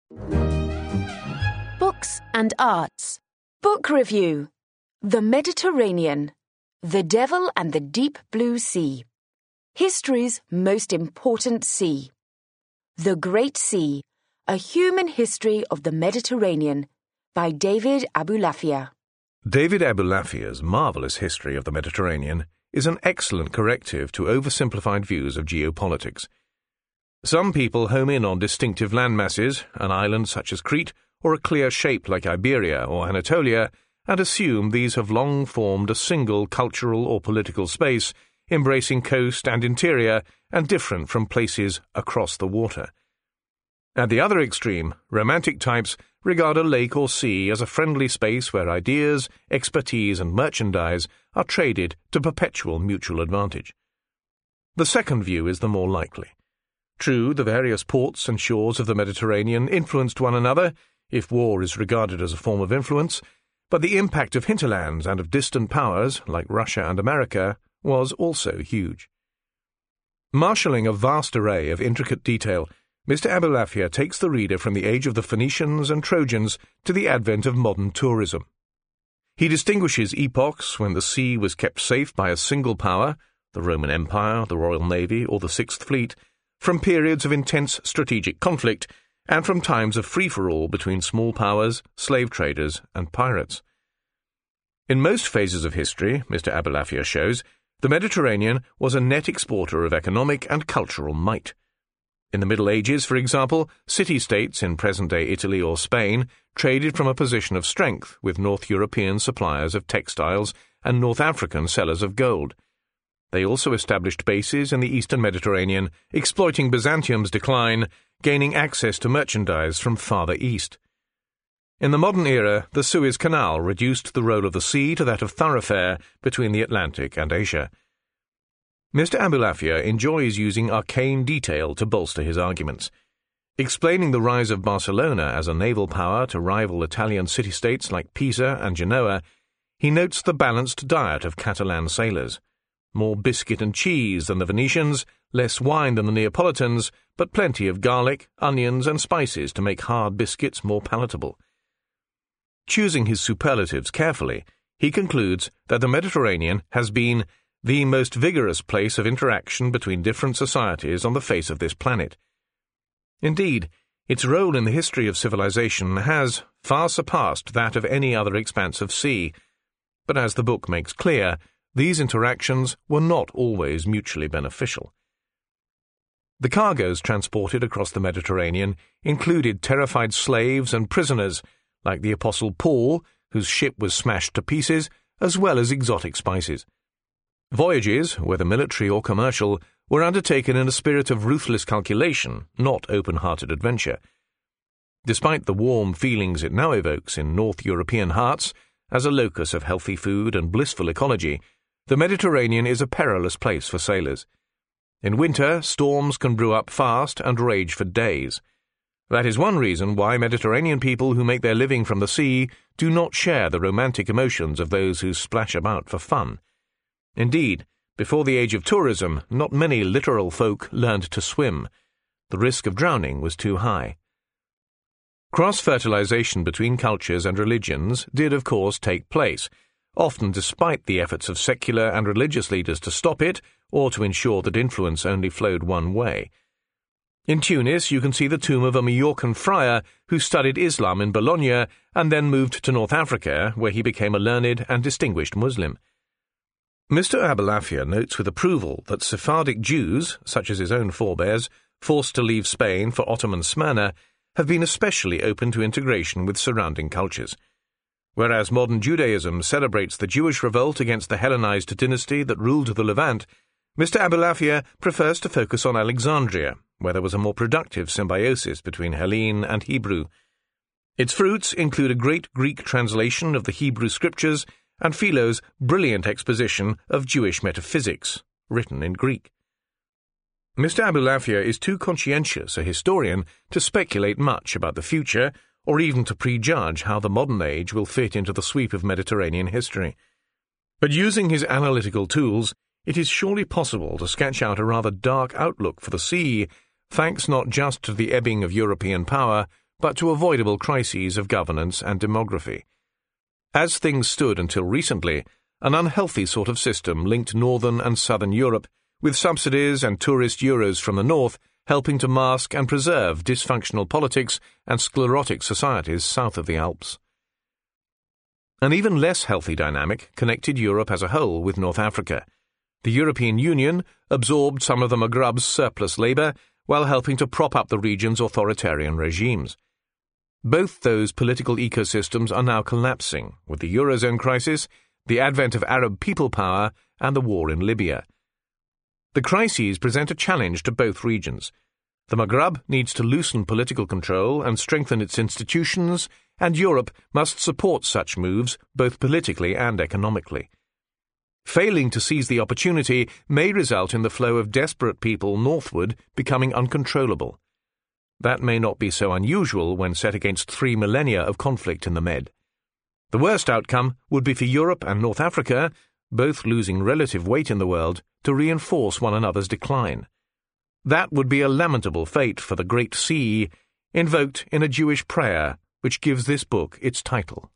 Books and Arts. Book Review. The Mediterranean. The Devil and the Deep Blue Sea. History's most important sea. The Great Sea. A Human History of the Mediterranean by David Abulafia. David Abulafia's marvellous history of the Mediterranean is an excellent corrective to oversimplified views of geopolitics. Some people home in on distinctive landmasses, an island such as Crete, or a clear shape like Iberia or Anatolia, and assume these have long formed a single cultural or political space, embracing coast and interior and different from places across the water. At the other extreme, romantic types regard a lake or sea as a friendly space where ideas, expertise and merchandise are traded to perpetual mutual advantage. The second view is the more likely. True, the various ports and shores of the Mediterranean influenced one another, if war is regarded as a form of influence, but the impact of hinterlands and of distant powers, like Russia and America, was also huge. Marshalling a vast array of intricate detail, Mr. Abulafia takes the reader from the age of the Phoenicians and Trojans to the advent of modern tourism. He distinguishes epochs when the sea was kept safe by a single power, the Roman Empire, the Royal Navy, or the Sixth Fleet, from periods of intense strategic conflict, and from times of free-for-all between small powers, slave traders, and pirates. In most phases of history, Mr. Abulafia shows, the Mediterranean was a net exporter of economic and cultural might. In the Middle Ages, for example, city-states in present-day Italy or Spain traded from a position of strength with North European suppliers of textiles and North African sellers of gold. They also established bases in the eastern Mediterranean, exploiting Byzantium's decline, gaining access to merchandise from farther east. In the modern era, the Suez Canal reduced the role of the sea to that of thoroughfare between the Atlantic and Asia. Mr. Abulafia enjoys using arcane detail to bolster his arguments. Explaining the rise of Barcelona as a naval power to rival Italian city-states like Pisa and Genoa, he notes the balanced diet of Catalan sailors. More biscuit and cheese than the Venetians, less wine than the Neapolitans, but plenty of garlic, onions, and spices to make hard biscuits more palatable. Choosing his superlatives carefully, he concludes that the Mediterranean has been the most vigorous place of interaction between different societies on the face of this planet. Indeed, its role in the history of civilization has far surpassed that of any other expanse of sea, but as the book makes clear, these interactions were not always mutually beneficial. The cargoes transported across the Mediterranean included terrified slaves and prisoners, like the Apostle Paul, whose ship was smashed to pieces, as well as exotic spices. Voyages, whether military or commercial, were undertaken in a spirit of ruthless calculation, not open-hearted adventure. Despite the warm feelings it now evokes in North European hearts, as a locus of healthy food and blissful ecology, the Mediterranean is a perilous place for sailors. In winter, storms can brew up fast and rage for days. That is one reason why Mediterranean people who make their living from the sea do not share the romantic emotions of those who splash about for fun. Indeed, before the age of tourism, not many littoral folk learned to swim. The risk of drowning was too high. Cross-fertilization between cultures and religions did, of course, take place, often despite the efforts of secular and religious leaders to stop it or to ensure that influence only flowed one way. In Tunis, you can see the tomb of a Majorcan friar who studied Islam in Bologna and then moved to North Africa, where he became a learned and distinguished Muslim. Mr. Abulafia notes with approval that Sephardic Jews, such as his own forebears, forced to leave Spain for Ottoman Smyrna, have been especially open to integration with surrounding cultures. Whereas modern Judaism celebrates the Jewish revolt against the Hellenized dynasty that ruled the Levant, Mr. Abulafia prefers to focus on Alexandria, where there was a more productive symbiosis between Hellene and Hebrew. Its fruits include a great Greek translation of the Hebrew scriptures and Philo's brilliant exposition of Jewish metaphysics, written in Greek. Mr. Abulafia is too conscientious a historian to speculate much about the future, or even to prejudge how the modern age will fit into the sweep of Mediterranean history. But using his analytical tools, it is surely possible to sketch out a rather dark outlook for the sea, thanks not just to the ebbing of European power, but to avoidable crises of governance and demography. As things stood until recently, an unhealthy sort of system linked northern and southern Europe, with subsidies and tourist euros from the north helping to mask and preserve dysfunctional politics and sclerotic societies south of the Alps. An even less healthy dynamic connected Europe as a whole with North Africa. The European Union absorbed some of the Maghreb's surplus labour while helping to prop up the region's authoritarian regimes. Both those political ecosystems are now collapsing with the Eurozone crisis, the advent of Arab people power, and the war in Libya. The crises present a challenge to both regions. The Maghreb needs to loosen political control and strengthen its institutions, and Europe must support such moves both politically and economically. Failing to seize the opportunity may result in the flow of desperate people northward becoming uncontrollable. That may not be so unusual when set against 3 millennia of conflict in the Med. The worst outcome would be for Europe and North Africa, both losing relative weight in the world, to reinforce one another's decline. That would be a lamentable fate for the Great Sea, invoked in a Jewish prayer which gives this book its title.